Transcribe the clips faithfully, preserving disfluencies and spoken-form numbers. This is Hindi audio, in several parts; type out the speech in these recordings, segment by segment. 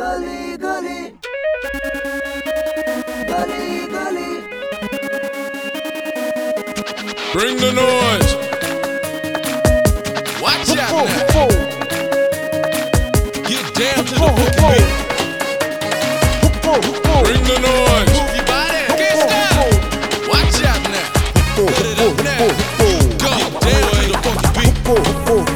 गली गली गली गली Bring the noise. Watch out now. Get down to the boogie beat. Bring the noise. Move your body. Get down. Watch out now. Put it up now. Go down to the funky beat.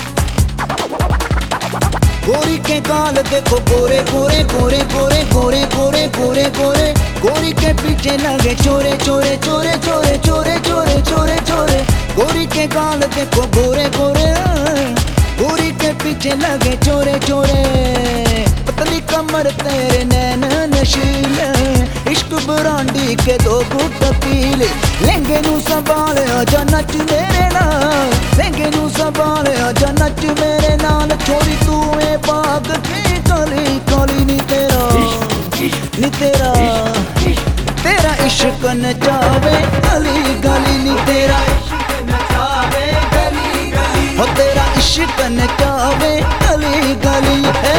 गोरी के गाल देखो गोरे गोरे गोरे गोरे गोरे गोरे गोरे गोरे गोरी के पीछे लगे चोरे चोरे चोरे चोरे चोरे चोरे चोरे चोरे गोरी के गाल देखो गोरे गोरे गोरी के पीछे लगे चोरे चोरे पतली कमर तेरे नैन नशीले इश्क ब्रांडी के दो घुट पीले लहंगे नू संभाल आजा नच मेरे नाल लहंगे नू संभाल आजा नच मेरे नाल छोरी तू है पाग की काली काली नी तेरा नी तेरा तेरा इश्क नचावे गली गली नी तेरा हो तेरा इश्क नचावे गली गली है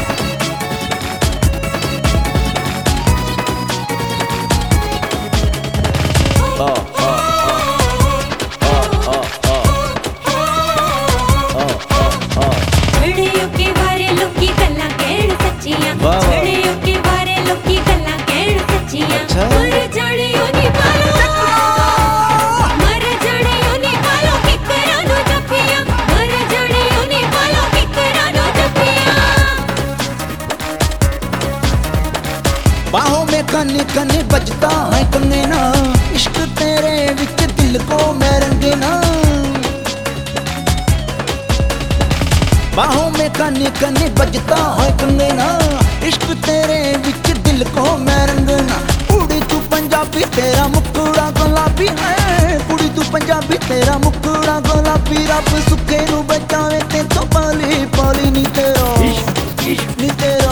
बाहों में कने कने बजता है कंगना इश्क तेरे विच दिल को मैं रंगना बाहों में कने कने बजता है कंगना इश्क तेरे विच दिल को मैं रंगना कुड़ी तू पंजाबी तेरा मुखड़ा गुलाबी है कुड़ी तू पंजाबी तेरा मुखड़ा गुलाबी रब सुखे नू बचावे ते तो पाली पाली नी तेरा नी तेरा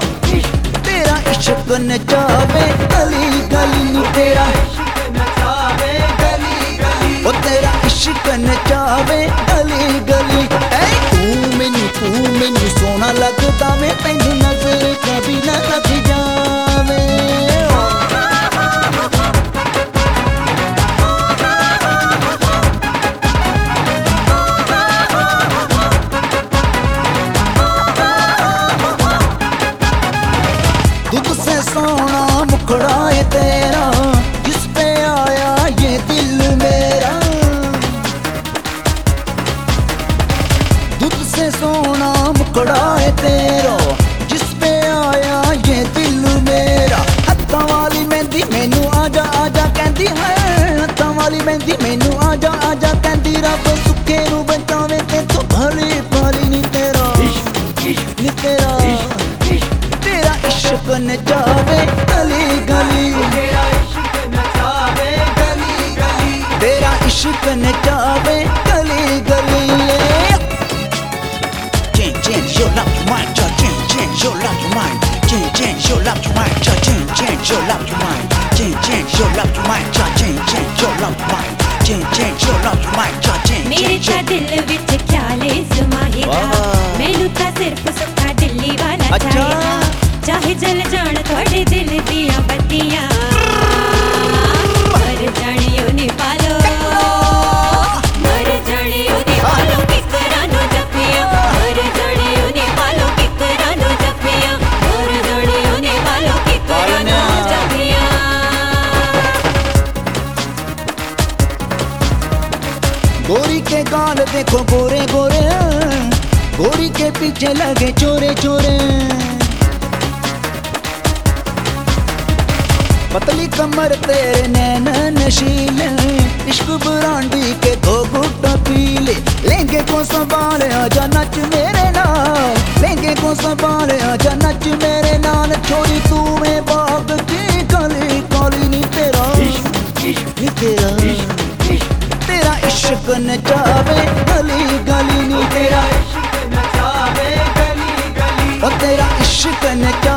इश्क नचावे गली गली नी तेरा ओ तेरा इश्क नचावे गली गली ऐ तू मैनू तू मैनू सोना लगदा मैं तैनू नजर कभी ना लग जावे सोना मुखड़ा है तेरा जिस पे आया ये दिल मेरा दूध से सोना मुखड़ा है तेरा जिस पे आया ये दिल मेरा हत्था वाली मेहंदी मैनू आजा आजा कहती है हत्था वाली मेहंदी मैनू आजा आजा कहती रब सुखे नू बचावे ते तो भली भाली नी तेरा नी तेरा तेरा इश्क नचावे गली गली तेरा इश्क नचावे गली गली तेरा इश्क नचावे गली गली Change change your love to mine change change your love to mine change change your love to mine change change your love to mine change change your love to mine change change your love to mine change change your love to mine change मेरे ता दिल विच ख्याले समाएगा मैनू ता सिर्फ सुखा दिल्ली वाला चाहिए चाहे जल जान थोड़े दिल दिया बत्तियां मर जानियो नी पालो मर जानियो नी पालो किकरा नो जपिया मर जानियो नी पालो किकरा नो जपिया मर जानियो नी पालो किकरा नो जपिया गोरी के गाल देखो गोरे गोरे गोरी के पीछे लगे चोरे चोरे पतली कमर तेरे नैन नशीले इश्क ब्रांडी के दो घुट पीले लहंगे को संभाल आजा नच मेरे नाल लहंगे को संभाल आजा नच मेरे नाल छोरी तू में बाग की काली काली नी तेरा नी तेरा तेरा इश्क नचावे गली गली नी तेरा इश्क नचावे गली गली ओ तेरा इश्क नचावे